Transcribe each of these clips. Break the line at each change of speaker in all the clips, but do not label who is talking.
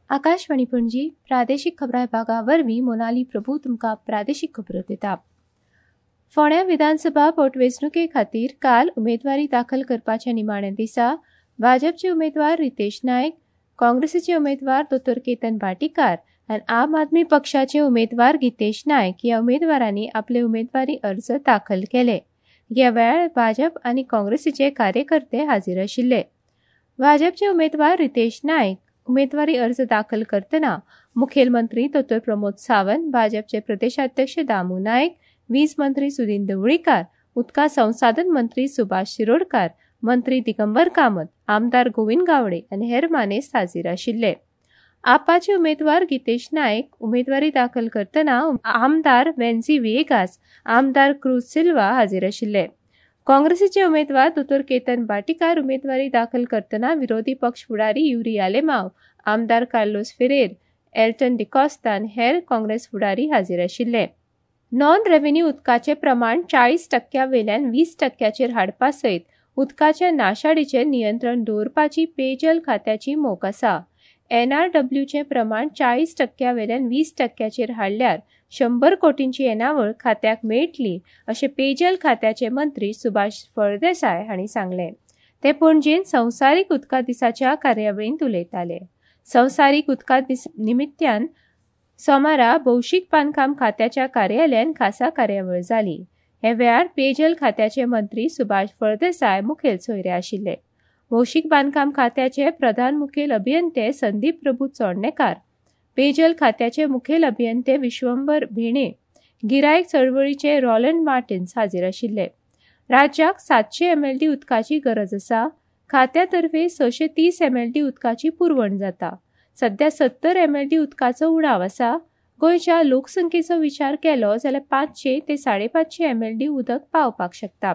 आकाशवाणी पणजी प्रादेशीक खबरां विभागा वरवीं मोनाली प्रभू तुमकां प्रादेशीक खबरो दिता। फोंड्या विधानसभा पोटवेंचणुके खातीर काल उमेदवारी दाखल करपाच्या निमाण्या दिसा भाजपचे उमेदवार रितेश नायक, काँग्रेसीचे उमेदवार डॉ. केतन भाटीकार आनी आम आदमी पक्षाचे उमेदवार गितेश नायक ह्या उमेदवारांनी आपले उमेदवारी अर्ज दाखल केले। ह्या वेळार भाजप आनी काँग्रेसीचे कार्यकर्ते हाजीर आशिल्ले। भाजपचे उमेदवार रितेश नायक उमेदवारी अर्ज दाखल करतना मुखेलमंत्री डॉ. प्रमोद सावंत, भाजपचे प्रदेशाध्यक्ष दामू नायक, वीज मंत्री सुदीन ढवळीकार, उदका संसाधन मंत्री सुभाष शिरोडकार, मंत्री दिगंबर कामत, आमदार गोविंद गावडे आनी हेर मानेस्त हाजीर आशिल्ले। आपाचे उमेदवार गितेश नायक उमेदवारी दाखल करतना आमदार वेन्झी विएगास, आमदार क्रूज सिल्वा हाजीर आशिल्ले। काँग्रेसीचे उमेदवार डॉ. केतन भाटीकार उमेदवारी दाखल करतना विरोधी पक्ष फुडारी युरी आलेमाव, आमदार कार्लोस फेरेर, एल्टन डिकॉस्ता आनी हेर काँग्रेस फुडारी हाजीर आशिल्ले। नॉन रेव्हेन्यू उदकाचे प्रमाण 40% वेल्यान 20%चेर हाडपा सयत उदकाच्या नाशाडीचेर नियंत्रण दवरपाची पेयजल खात्याची मोख आसा। NRWचे प्रमाण 40% वेल्यान 20%चेर हाडल्यार 100 कोटींची येणावळ खात्याक मेळटली अशें पेयजल खात्याचे मंत्री सुभाष फळदेसाय हांणी सांगले। ते पणजेन संवसारीक उदका दिसाच्या कार्यावळींत उलयताले। संवसारीक उदका दिसा निमित्यान सोमारा भौशीक बांदकाम खात्याच्या कार्यालयान खासा कार्यावळ जाली। हे वेळार पेयजल खात्याचे मंत्री सुभाष फळदेसाय मुखेल सोयरे आशिल्ले। भौशीक बांदकाम खात्याचे प्रधान मुखेल अभियंते संदीप प्रभू चोडणेकार, पेयजल खात्याचे मुखेल अभियंते विश्वंभर भेणे, गिरायक चळवळीचे रॉलंड मार्टिन्स हाजीर आशिल्ले। राज्याक 700 MLD उदकाची गरज आसा। खात्यातर्फे 630 MLD उदकाची पुरवण जाता। सध्या 70 MLD उदकाचो उणाव आसा। गोंयच्या लोकसंख्येचो विचार केलो जाल्यार 500 ते 550 MLD उदक पावपाक शकता।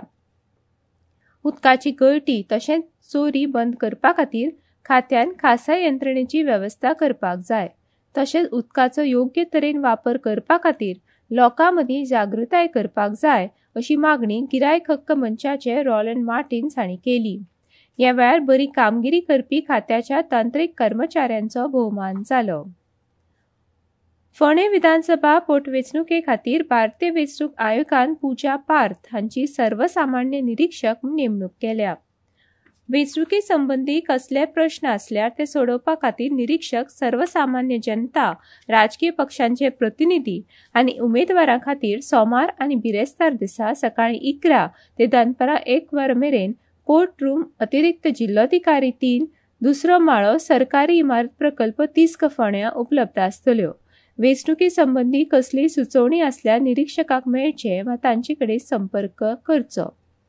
उदकाची गळटी तशेंच चोरी बंद करपा खातीर खात्यान खासा यंत्रणेची वेवस्था करपाक जाय। तशेंच उदकाचो योग्य तरेन वापर करपा खातीर लोकां मदीं जागृताय करपाक जाय अशी मागणी गिरायक हक्क मंचाचे रॉलंड मार्टिन्स हांणी केली। ह्या वेळार बरी कामगिरी करपी खात्याच्या तांत्रीक कर्मचाऱ्यांचो भोवमान जालो। फोंडे विधानसभा पोटवेंचणुके खातीर भारतीय वेंचणूक आयोगान पूजा पार्थ हांची सर्वसामान्य निरीक्षक म्हूण नेमणूक केल्या। वेंचणुके संबंधी कसले प्रश्न आसल्यार ते सोडोवपा खातीर निरीक्षक सर्वसामान्य जनता, राजकीय पक्षांचे प्रतिनिधी आनी उमेदवारां खातीर सोमार आनी बिरेस्तार दिसा सकाळी 11 ते दनपारां 1 वर मेरेन कोर्ट रूम अतिरिक्त जिल्लोधिकारी 3, दुसरो माळो, सरकारी इमारत प्रकल्प 30 फोंड्या उपलब्ध आसतल्यो। वेंचणुके संबंधी कसलीय सुचोवणी आसल्यार निरीक्षकाक मेळचे वा तांचे कडेन संपर्क करचो।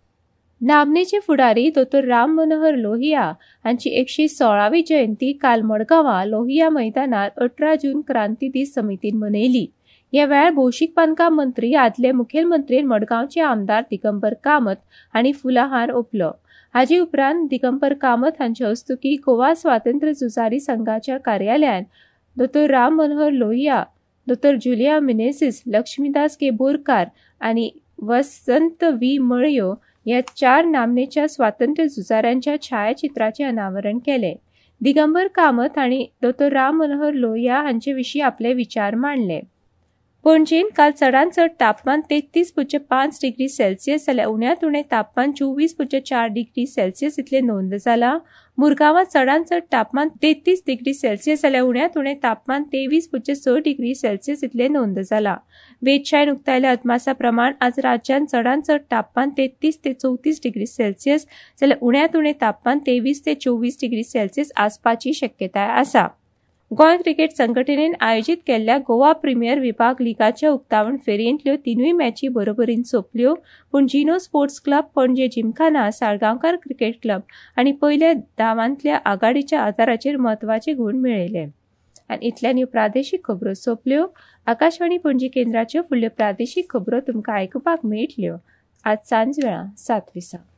नामनेचे फुडारी डॉ. राम मनोहर लोहिया हांची 116वी जयंती काल मडगांवां लोहिया मैदानार 18 जून क्रांती दीस समितीन मनयली। ह्या वेळार भौशीक बांदकाम मंत्री आदले मुखेलमंत्री मडगांवचे आमदार दिगंबर कामत हांणी फुलाहार ओंपलो। हाजे उपरांत दिगंबर कामत हांचे हस्तुकीं गोवा स्वातंत्र्य झुजारी संघाच्या कार्यालयान डॉ. राम मनोहर लोहिया, डॉ. जुलिया मिनेझिस, लक्ष्मीदास के बोरकार आनी वसंत व्ही मळयो ह्या 4 नामनेच्या स्वातंत्र्य झुजाऱ्यांच्या छायाचित्राचे अनावरण केले। दिगंबर कामत हांणी डॉ. राम मनोहर लोहिया हांचे विशीं आपले विचार मांडले। पणजेन काल चडांत चड तापमान 33.5 डिग्री सेल्सियस जाल्यार उण्यांत उणें तापमान 24.4 डिग्री सेल्सियस इतले नोंद जाला। मुरगांवां चडांत चड तापमान 33 डिग्री सेल्सियस जाल्यार उण्यांत उणें तापमान 23.6 डिग्री सेल्सियस इतले नोंद जाला। वेधशाळेन उक्तायल्या अदमासा प्रमाण आज राज्यात चडांत चड तापमान 33 ते 34 डिग्री सेल्सियस जाल्यार उण्यांत उणें तापमान 23 ते 24 डिग्री सेल्सियस आसपाची शक्यताय आसा। गोंय क्रिकेट संघटनेन आयोजीत केल्ल्या गोवा प्रीमियर विभाग लिगाच्या उक्तावण फेरयेंतल्यो 3 मॅची बरोबरीन सोंपल्यो, पूण जिनो स्पोर्ट्स क्लब, पणजे जिमखाना, साळगांवकार क्रिकेट क्लब हांणी पयल्या धावांतल्या आघाडीच्या आदाराचेर म्हत्वाचे गुण मेळयले। आनी इतल्यान ह्यो प्रादेशीक खबरो सोंपल्यो। आकाशवाणी पणजी केंद्राच्यो फुडल्यो प्रादेशीक खबरो तुमकां आयकुपाक मेळटल्यो आज सांजवेळा 7:20।